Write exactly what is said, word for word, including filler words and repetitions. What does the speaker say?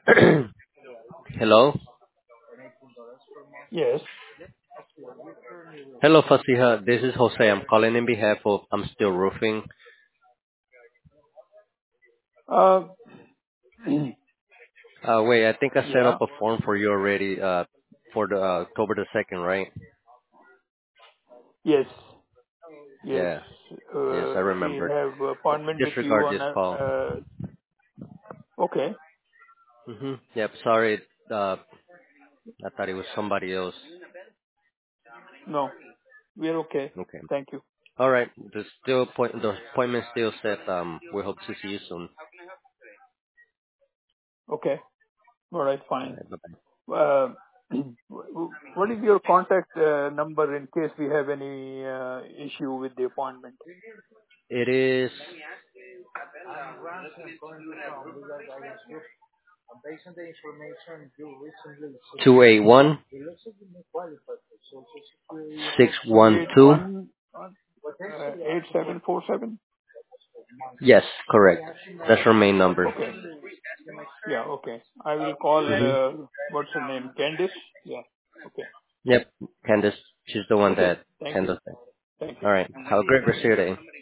Hello. Yes. Hello, Fasiha. This is Jose. I'm calling in behalf of I'm Still Roofing. Uh, Uh, wait, I think I set yeah. up a form for you already uh, for the uh, October the second, right? Yes. Yes. Yeah. Yes, I Uh, we remember. have appointment with you Disregard on this a, call. uh, okay. Mm-hmm. Yep. Sorry. Uh, I thought it was somebody else. No, we're okay. Okay. Thank you. All right. The still point. The appointment still set. Um, we hope to see you soon. Okay. All right. All Fine. right. Bye-bye. Uh, what is your contact uh, number in case we have any uh, issue with the appointment? It is two eight one six one two. two eight one uh, eight seven four seven? Yes, correct. That's her main number. Okay. Yeah. Okay. I will call, Hmm. uh, what's her name? Candice? Yeah. Okay. Yep, Candace. She's the one Okay. that Thank you. handles it. Thank you. All right. Have a great rest of your day.